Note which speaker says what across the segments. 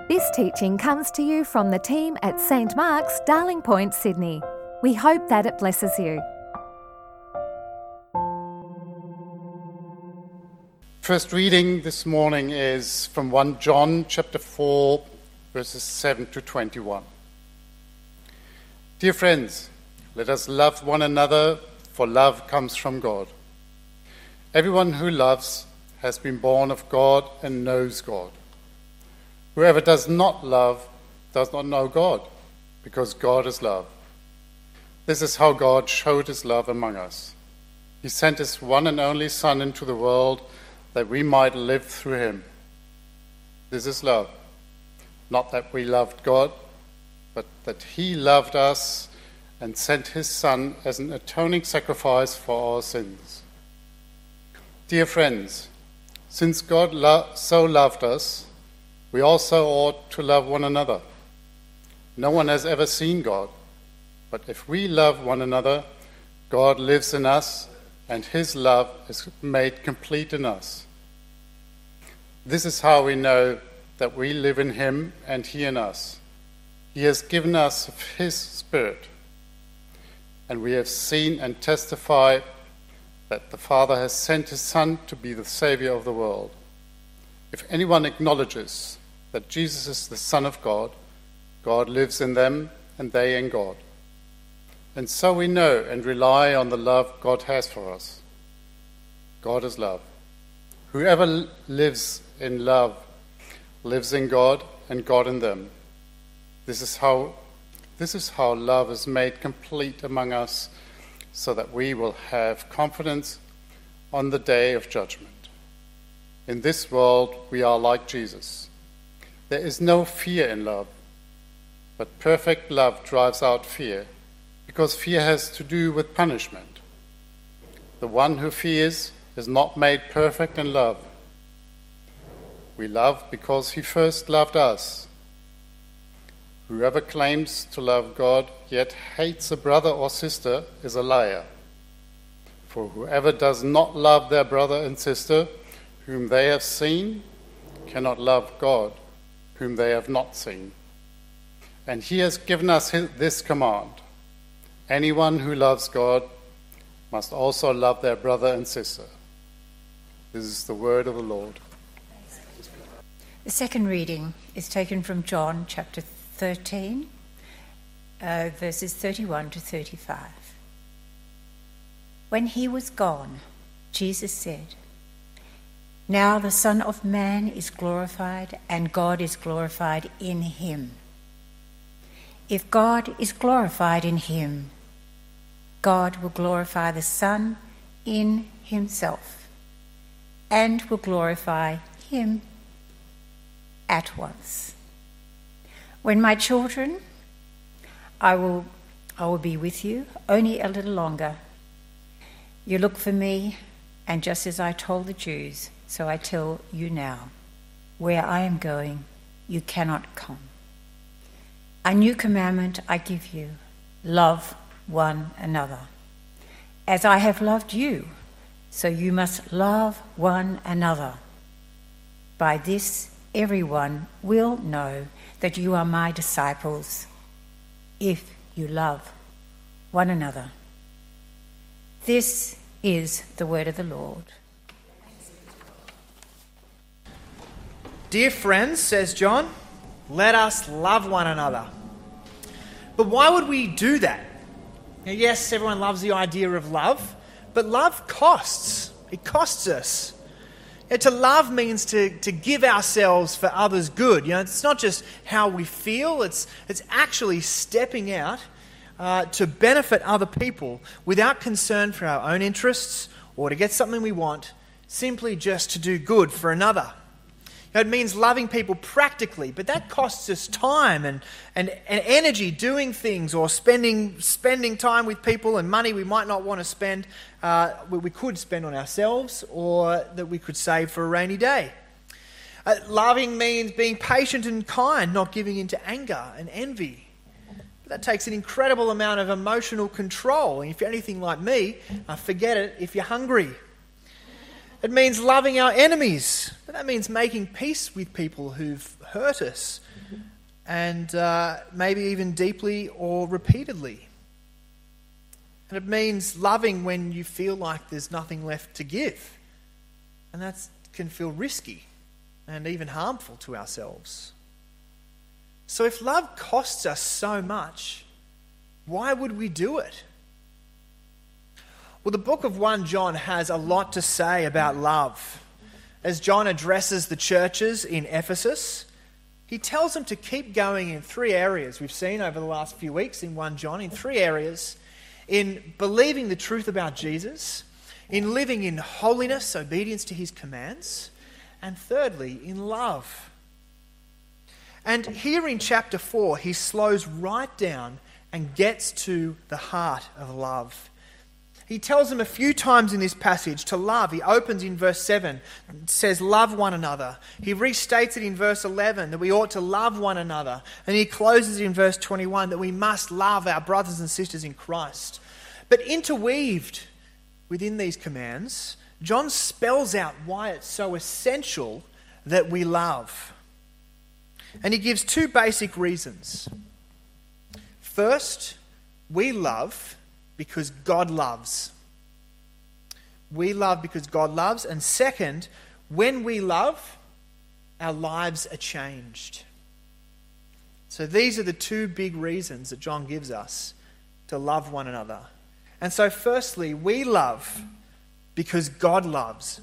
Speaker 1: This teaching comes to you from the team at St Mark's, Darling Point, Sydney. We hope that it blesses you.
Speaker 2: First reading this morning is from 1 John chapter 4, verses 7 to 21. Dear friends, let us love one another, for love comes from God. Everyone who loves has been born of God and knows God. Whoever does not love does not know God, because God is love. This is how God showed his love among us. He sent his one and only Son into the world that we might live through him. This is love. Not that we loved God, but that he loved us and sent his Son as an atoning sacrifice for our sins. Dear friends, since God so loved us, we also ought to love one another. No one has ever seen God, but if we love one another, God lives in us, and his love is made complete in us. This is how we know that we live in him and he in us. He has given us his Spirit, and we have seen and testify that the Father has sent his Son to be the Savior of the world. If anyone acknowledges that Jesus is the Son of God, God lives in them and they in God. And so we know and rely on the love God has for us. God is love. Whoever lives in love lives in God and God in them. This is how love is made complete among us, so that we will have confidence on the day of judgment. In this world, we are like Jesus. There is no fear in love, but perfect love drives out fear, because fear has to do with punishment. The one who fears is not made perfect in love. We love because he first loved us. Whoever claims to love God yet hates a brother or sister is a liar. For whoever does not love their brother and sister whom they have seen cannot love God whom they have not seen. And he has given us this command: anyone who loves God must also love their brother and sister. This is the word of the Lord.
Speaker 3: The second reading is taken from John chapter 13, verses 31 to 35. When he was gone, Jesus said, "Now the Son of Man is glorified, and God is glorified in him. If God is glorified in him, God will glorify the Son in himself, and will glorify him at once. When my children, I will be with you only a little longer. You look for me, and just as I told the Jews, so I tell you now, where I am going, you cannot come. A new commandment I give you, love one another. As I have loved you, so you must love one another. By this, everyone will know that you are my disciples, if you love one another." This is the word of the Lord.
Speaker 4: Dear friends, says John, let us love one another. But why would we do that? Now, yes, everyone loves the idea of love, but love costs. It costs us. To love means to give ourselves for others' good. It's not just how we feel, it's actually stepping out to benefit other people without concern for our own interests or to get something we want, simply just to do good for another. It means loving people practically, but that costs us time and energy doing things, or spending time with people and money we might not want to spend, we could spend on ourselves, or that we could save for a rainy day. Loving means being patient and kind, not giving in to anger and envy. But that takes an incredible amount of emotional control, and if you're anything like me, forget it if you're hungry. It means loving our enemies, but that means making peace with people who've hurt us and maybe even deeply or repeatedly. And it means loving when you feel like there's nothing left to give. And that can feel risky and even harmful to ourselves. So if love costs us so much, why would we do it? Well, the book of 1 John has a lot to say about love. As John addresses the churches in Ephesus, he tells them to keep going in 3 areas we've seen over the last few weeks in 1 John, in 3 areas: in believing the truth about Jesus, in living in holiness, obedience to his commands, and thirdly, in love. And here in chapter 4, he slows right down and gets to the heart of love. He tells them a few times in this passage to love. He opens in verse 7, says, love one another. He restates it in verse 11, that we ought to love one another. And he closes in verse 21, that we must love our brothers and sisters in Christ. But interweaved within these commands, John spells out why it's so essential that we love. And he gives 2 basic reasons. First, we love because God loves. We love because God loves. And second, when we love, our lives are changed. So these are the 2 big reasons that John gives us to love one another. And so firstly, we love because God loves.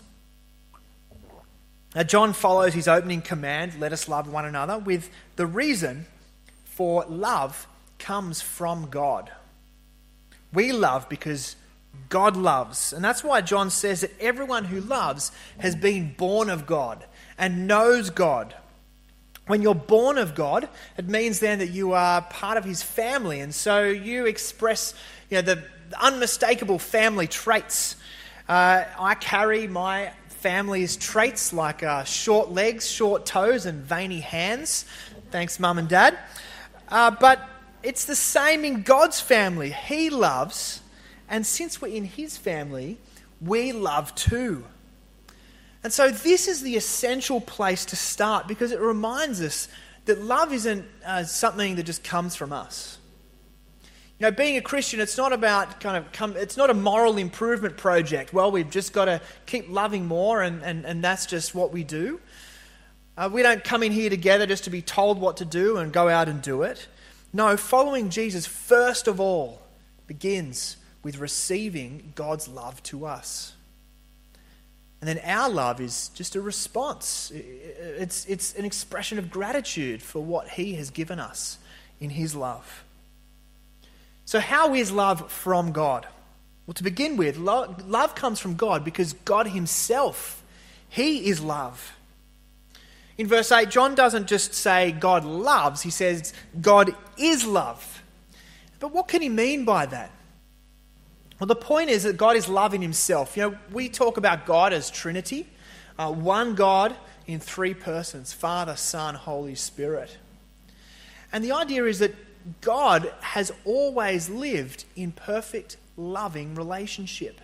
Speaker 4: Now John follows his opening command, let us love one another, with the reason for love comes from God. We love because God loves. And that's why John says that everyone who loves has been born of God and knows God. When you're born of God, it means then that you are part of his family. And so you express the unmistakable family traits. I carry my family's traits like short legs, short toes, and veiny hands. Thanks, Mum and Dad. But it's the same in God's family. He loves, and since we're in his family, we love too. And so this is the essential place to start, because it reminds us that love isn't something that just comes from us. Being a Christian, it's not about it's not a moral improvement project. Well, we've just got to keep loving more, and that's just what we do. We don't come in here together just to be told what to do and go out and do it. No, following Jesus, first of all, begins with receiving God's love to us. And then our love is just a response. It's an expression of gratitude for what he has given us in his love. So how is love from God? Well, to begin with, love comes from God because God himself, he is love. In verse 8, John doesn't just say God loves, he says God is love. But what can he mean by that? Well, the point is that God is love in himself. We talk about God as Trinity, one God in 3 persons, Father, Son, Holy Spirit. And the idea is that God has always lived in perfect, loving relationship.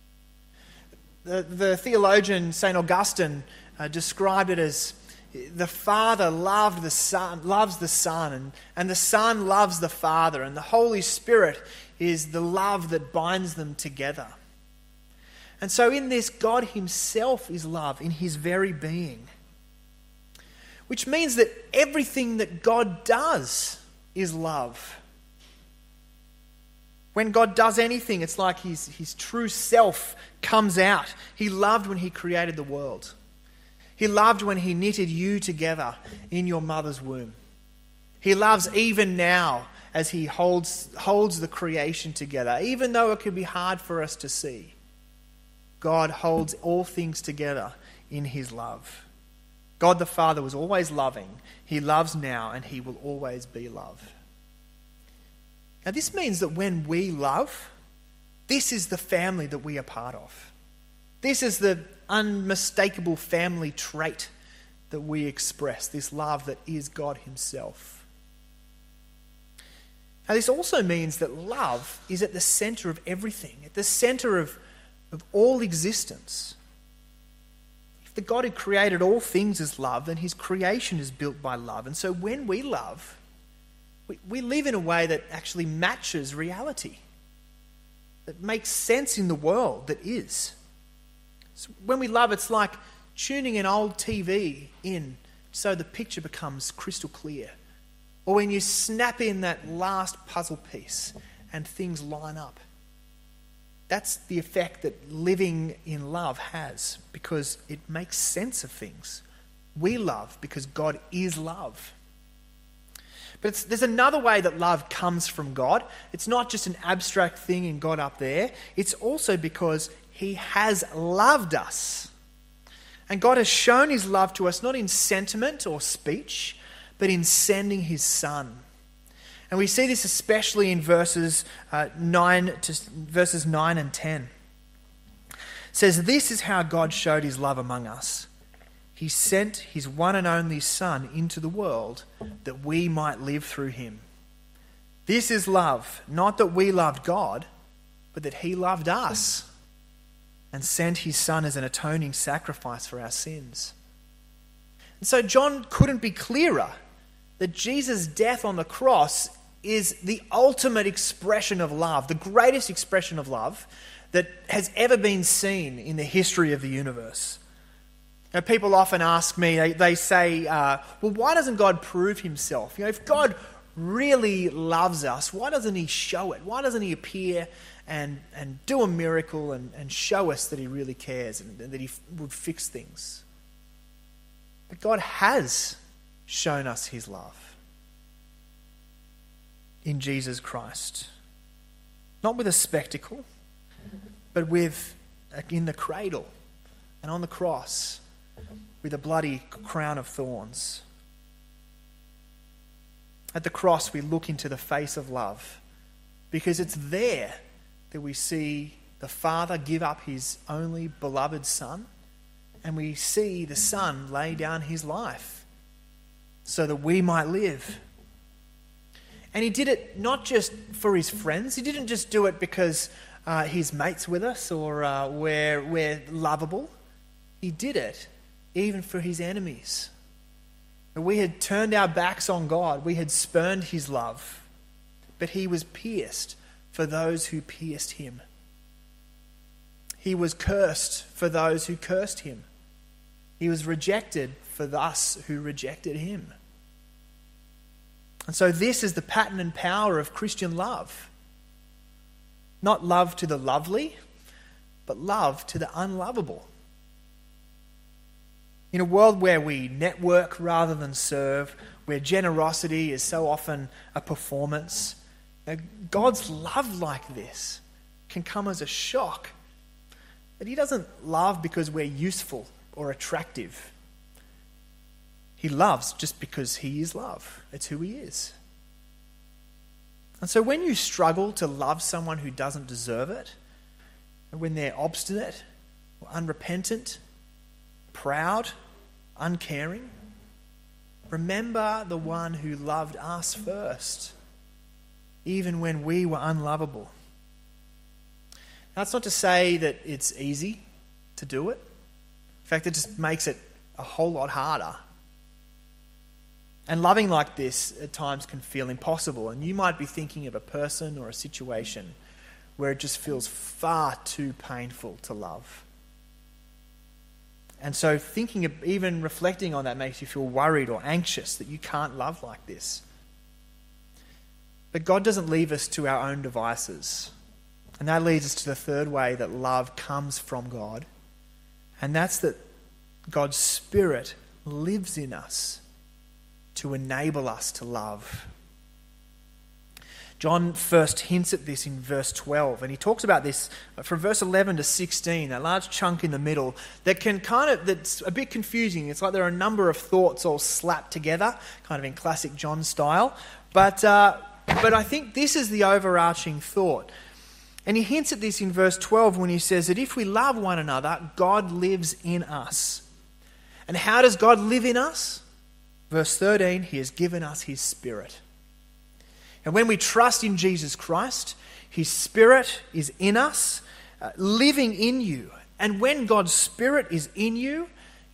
Speaker 4: The theologian St. Augustine described it as the Father loves the Son, and the Son loves the Father, and the Holy Spirit is the love that binds them together. And so in this, God himself is love in his very being. Which means that everything that God does is love. When God does anything, it's like his true self comes out. He loved when he created the world. He loved when he knitted you together in your mother's womb. He loves even now as he holds the creation together, even though it can be hard for us to see. God holds all things together in his love. God the Father was always loving. He loves now, and he will always be love. Now this means that when we love, this is the family that we are part of. This is the unmistakable family trait that we express, this love that is God himself. Now this also means that love is at the centre of everything, at the centre of all existence. If the God who created all things is love, and his creation is built by love. And so when we love, we live in a way that actually matches reality, that makes sense in the world that is. So when we love, it's like tuning an old TV in so the picture becomes crystal clear. Or when you snap in that last puzzle piece and things line up. That's the effect that living in love has, because it makes sense of things. We love because God is love. But there's another way that love comes from God. It's not just an abstract thing in God up there. It's also because he has loved us. And God has shown his love to us not in sentiment or speech, but in sending his Son. And we see this especially in verses 9 and 10. It says, "This is how God showed his love among us. He sent his one and only Son into the world that we might live through him. This is love, not that we loved God, but that he loved us and sent his Son as an atoning sacrifice for our sins." And so John couldn't be clearer that Jesus' death on the cross is the ultimate expression of love, the greatest expression of love that has ever been seen in the history of the universe. Now, people often ask me, they say, well, why doesn't God prove himself? If God really loves us, why doesn't he show it? Why doesn't he appear and do a miracle and show us that he really cares and that he would fix things? But God has shown us his love in Jesus Christ. Not with a spectacle, but in the cradle and on the cross with a bloody crown of thorns. At the cross we look into the face of love, because it's there that we see the Father give up his only beloved Son, and we see the Son lay down his life so that we might live. And he did it not just for his friends. He didn't just do it because he's mates with us or we're lovable. He did it even for his enemies. We had turned our backs on God. We had spurned his love. But he was pierced for those who pierced him. He was cursed for those who cursed him. He was rejected for us who rejected him. And so this is the pattern and power of Christian love. Not love to the lovely, but love to the unlovable. In a world where we network rather than serve, where generosity is so often a performance, God's love like this can come as a shock. But he doesn't love because we're useful or attractive. He loves just because he is love. It's who he is. And so when you struggle to love someone who doesn't deserve it, when they're obstinate or unrepentant, proud, uncaring, remember the one who loved us first, even when we were unlovable. Now, that's not to say that it's easy to do it. In fact, it just makes it a whole lot harder. And loving like this at times can feel impossible. And you might be thinking of a person or a situation where it just feels far too painful to love. And so even reflecting on that makes you feel worried or anxious that you can't love like this. But God doesn't leave us to our own devices. And that leads us to the third way that love comes from God. And that's that God's Spirit lives in us to enable us to love. John first hints at this in verse 12, and he talks about this from verse 11 to 16, a large chunk in the middle that's a bit confusing. It's like there are a number of thoughts all slapped together, kind of in classic John style. But I think this is the overarching thought. And he hints at this in verse 12 when he says that if we love one another, God lives in us. And how does God live in us? Verse 13, he has given us his Spirit. And when we trust in Jesus Christ, his Spirit is in us, living in you. And when God's Spirit is in you,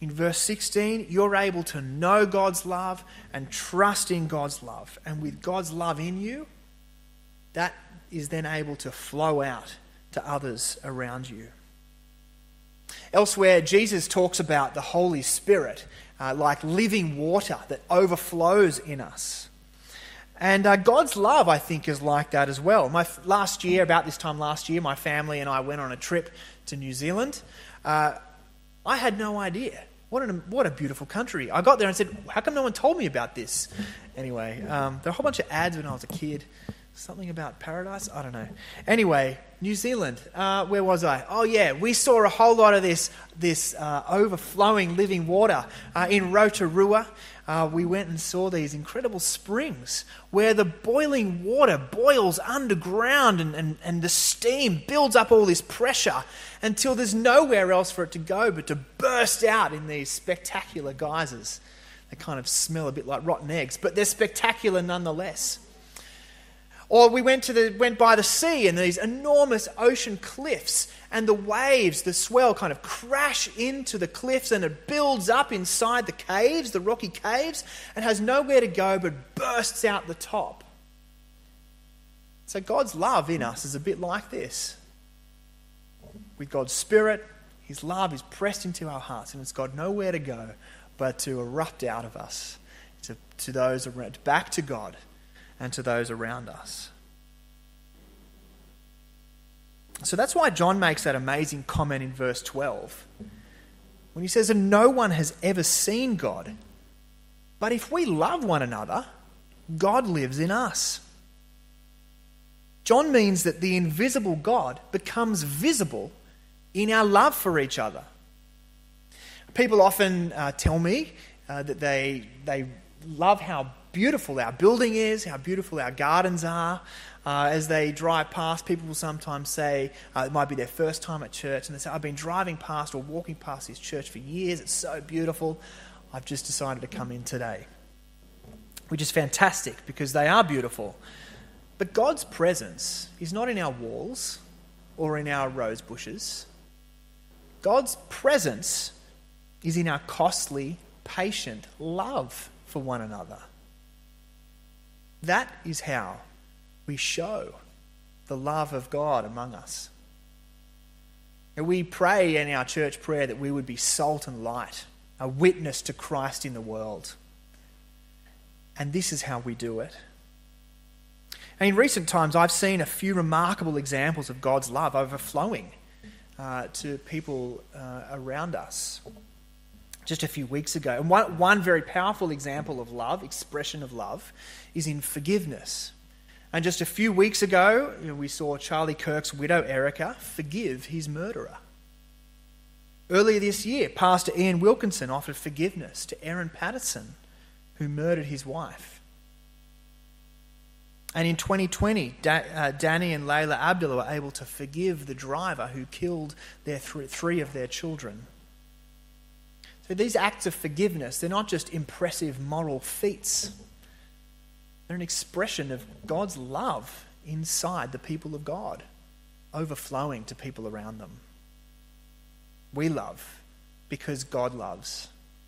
Speaker 4: in verse 16, you're able to know God's love and trust in God's love. And with God's love in you, that is then able to flow out to others around you. Elsewhere, Jesus talks about the Holy Spirit like living water that overflows in us. And God's love, I think, is like that as well. About this time last year, my family and I went on a trip to New Zealand. I had no idea. What a beautiful country. I got there and said, how come no one told me about this? Anyway, there were a whole bunch of ads when I was a kid. Something about paradise? I don't know. Anyway, New Zealand. Where was I? Oh yeah, we saw a whole lot of this overflowing living water in Rotorua. We went and saw these incredible springs where the boiling water boils underground and the steam builds up all this pressure until there's nowhere else for it to go but to burst out in these spectacular geysers. They kind of smell a bit like rotten eggs, but they're spectacular nonetheless. Or we went by the sea and these enormous ocean cliffs, and the waves, the swell kind of crash into the cliffs and it builds up inside the caves, the rocky caves, and has nowhere to go but bursts out the top. So God's love in us is a bit like this. With God's Spirit, His love is pressed into our hearts and it's got nowhere to go but to erupt out of us to those around, back to God and to those around us. So that's why John makes that amazing comment in verse 12. When he says, and no one has ever seen God, but if we love one another, God lives in us. John means that the invisible God becomes visible in our love for each other. People often tell me that they love how beautiful our building is, how beautiful our gardens are. As they drive past, people will sometimes say, it might be their first time at church, and they say, I've been driving past or walking past this church for years, it's so beautiful, I've just decided to come in today. Which is fantastic, because they are beautiful. But God's presence is not in our walls or in our rose bushes. God's presence is in our costly, patient love for one another. That is how we show the love of God among us. And we pray in our church prayer that we would be salt and light, a witness to Christ in the world. And this is how we do it. And in recent times, I've seen a few remarkable examples of God's love overflowing to people around us. Just a few weeks ago. And one very powerful example of love, expression of love, is in forgiveness. And just a few weeks ago, we saw Charlie Kirk's widow, Erica, forgive his murderer. Earlier this year, Pastor Ian Wilkinson offered forgiveness to Aaron Patterson, who murdered his wife. And in 2020, Danny and Layla Abdullah were able to forgive the driver who killed their three of their children. So these acts of forgiveness, they're not just impressive moral feats. They're an expression of God's love inside the people of God, overflowing to people around them. We love because God loves.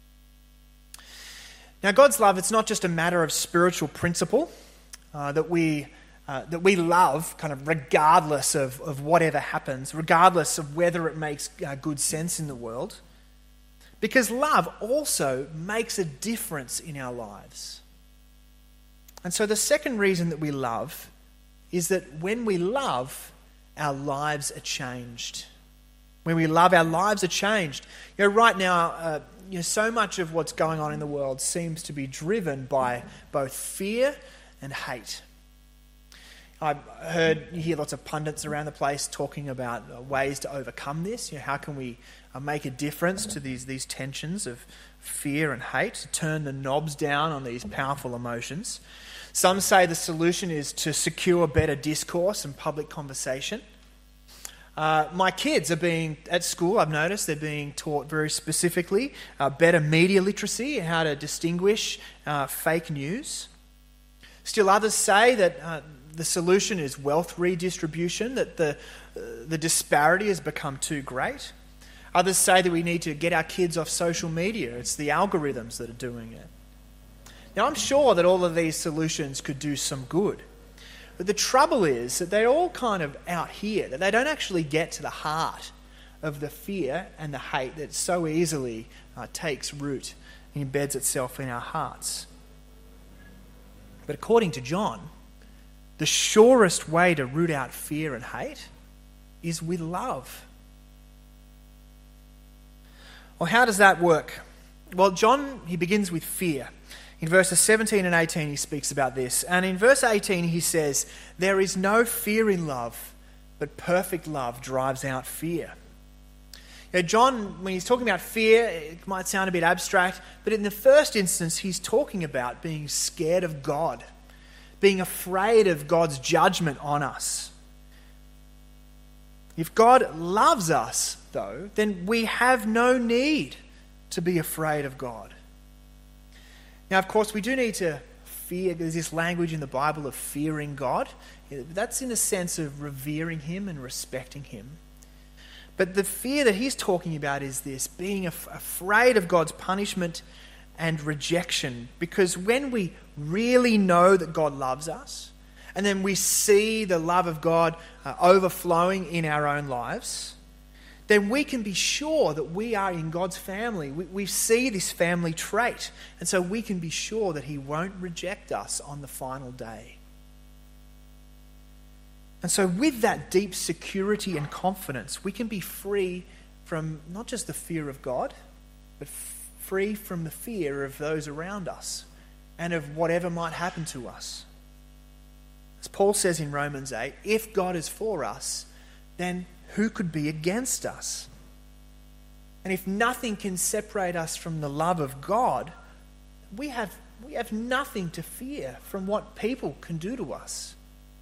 Speaker 4: Now, God's love, it's not just a matter of spiritual principle that we love kind of regardless of whatever happens, regardless of whether it makes good sense in the world. Because love also makes a difference in our lives. And so the second reason that we love is that when we love, our lives are changed. When we love, our lives are changed. Right now, so much of what's going on in the world seems to be driven by both fear and hate. You hear lots of pundits around the place talking about ways to overcome this. How can we make a difference to these tensions of fear and hate, to turn the knobs down on these powerful emotions? Some say the solution is to secure better discourse and public conversation. My kids are at school, I've noticed, they're being taught very specifically better media literacy, how to distinguish fake news. Still others say that the solution is wealth redistribution, that the disparity has become too great. Others say that we need to get our kids off social media. It's the algorithms that are doing it. Now, I'm sure that all of these solutions could do some good. But the trouble is that they're all kind of out here, that they don't actually get to the heart of the fear and the hate that so easily takes root and embeds itself in our hearts. But according to John, the surest way to root out fear and hate is with love. Well, how does that work? Well, John, he begins with fear. In verses 17 and 18, he speaks about this. And in verse 18, he says, "There is no fear in love, but perfect love drives out fear." Now, John, when he's talking about fear, it might sound a bit abstract, but in the first instance, he's talking about being scared of God, being afraid of God's judgment on us. If God loves us, though, then we have no need to be afraid of God. Now, of course, we do need to fear. There's this language in the Bible of fearing God. That's in a sense of revering him and respecting him. But the fear that he's talking about is this, being afraid of God's punishment and rejection. Because when we really know that God loves us, and then we see the love of God overflowing in our own lives, then we can be sure that we are in God's family. We see this family trait, and so we can be sure that he won't reject us on the final day. And so with that deep security and confidence, we can be free from not just the fear of God, but free from the fear of those around us and of whatever might happen to us. As Paul says in Romans 8, if God is for us, then who could be against us? And if nothing can separate us from the love of God, we have nothing to fear from what people can do to us.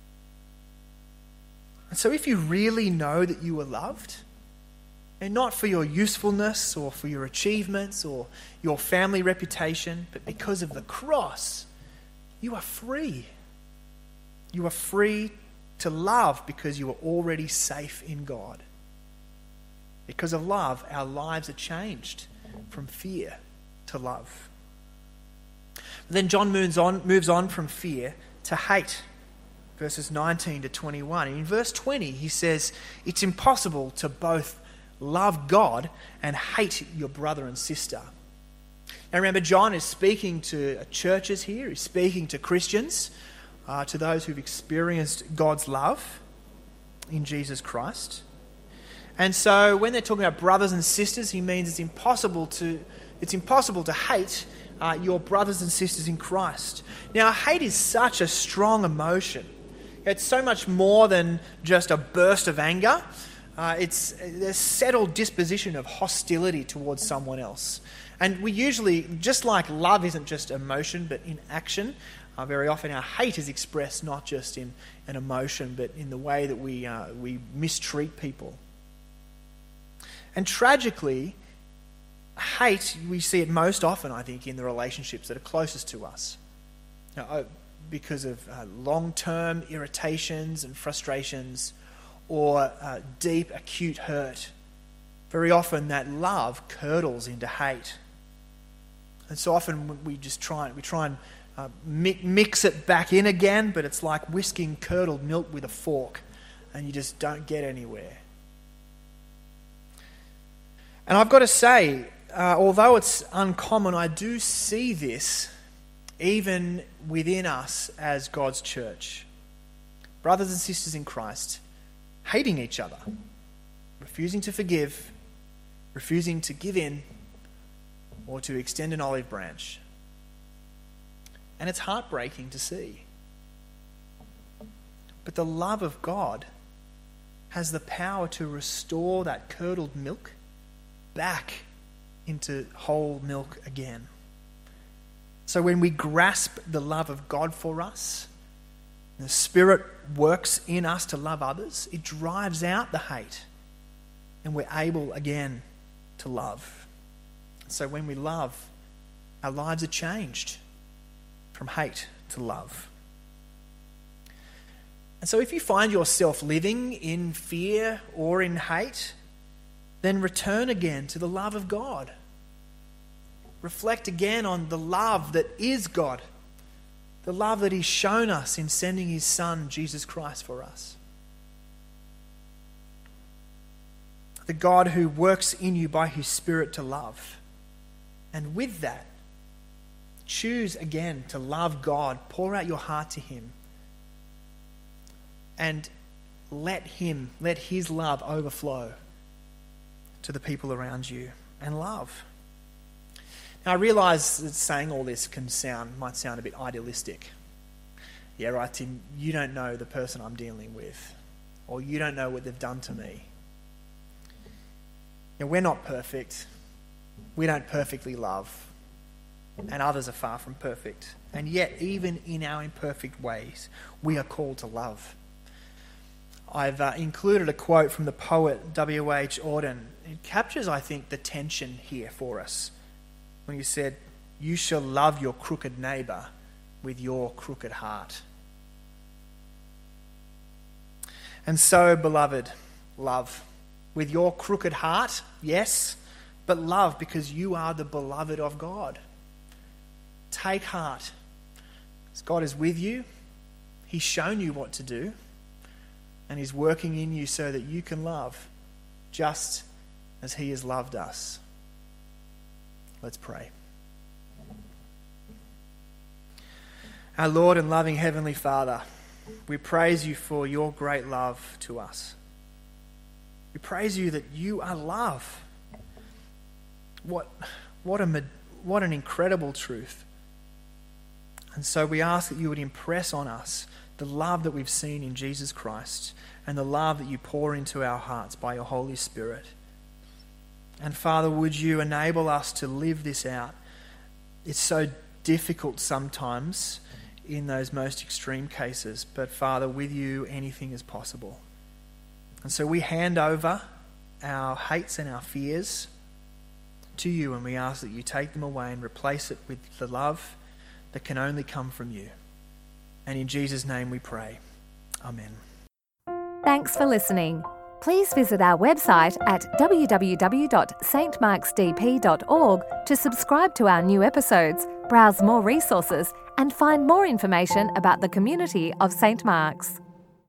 Speaker 4: And so if you really know that you are loved, and not for your usefulness or for your achievements or your family reputation, but because of the cross, you are free. You are free to love because you are already safe in God. Because of love, our lives are changed from fear to love. Then John moves on from fear to hate, verses 19 to 21. And in verse 20, he says, it's impossible to both love God and hate your brother and sister. Now remember, John is speaking to churches here. He's speaking to Christians, to those who've experienced God's love in Jesus Christ. And so when they're talking about brothers and sisters, he means it's impossible to hate your brothers and sisters in Christ. Now, hate is such a strong emotion. It's so much more than just a burst of anger. It's a settled disposition of hostility towards someone else. And we usually, just like love isn't just emotion, but in action, very often our hate is expressed not just in an emotion, but in the way that we mistreat people. And tragically, hate, we see it most often, I think, in the relationships that are closest to us. Because of long-term irritations and frustrations or deep, acute hurt. Very often that love curdles into hate. And so often we try and mix it back in again, but it's like whisking curdled milk with a fork, and you just don't get anywhere. And I've got to say, although it's uncommon, I do see this even within us as God's church. Brothers and sisters in Christ, hating each other, refusing to forgive, refusing to give in, or to extend an olive branch. And it's heartbreaking to see. But the love of God has the power to restore that curdled milk back into whole milk again. So when we grasp the love of God for us, the Spirit works in us to love others, it drives out the hate, and we're able again to love. So when we love, our lives are changed from hate to love. And so if you find yourself living in fear or in hate, then return again to the love of God. Reflect again on the love that is God, the love that He's shown us in sending His Son, Jesus Christ, for us. The God who works in you by His Spirit to love. And with that, choose again to love God. Pour out your heart to Him. And let His love overflow to the people around you, and love. Now, I realise that saying all this might sound a bit idealistic. Yeah, right, Tim, you don't know the person I'm dealing with, or you don't know what they've done to me. You know, we're not perfect. We don't perfectly love, and others are far from perfect. And yet, even in our imperfect ways, we are called to love. I've included a quote from the poet W.H. Auden. It captures, I think, the tension here for us. When he said, "You shall love your crooked neighbour with your crooked heart." And so, beloved, love. With your crooked heart, yes, but love because you are the beloved of God. Take heart. As God is with you, He's shown you what to do, and He's working in you so that you can love just as He has loved us. Let's pray. Our Lord and loving Heavenly Father, we praise You for Your great love to us. We praise You that You are love. What an incredible truth. And so we ask that You would impress on us the love that we've seen in Jesus Christ and the love that You pour into our hearts by Your Holy Spirit. And Father, would You enable us to live this out? It's so difficult sometimes in those most extreme cases, but Father, with You anything is possible. And so we hand over our hates and our fears to You, and we ask that You take them away and replace it with the love that can only come from You. And in Jesus' name we pray. Amen.
Speaker 1: Thanks for listening. Please visit our website at www.stmarksdp.org to subscribe to our new episodes, browse more resources, and find more information about the community of St. Mark's.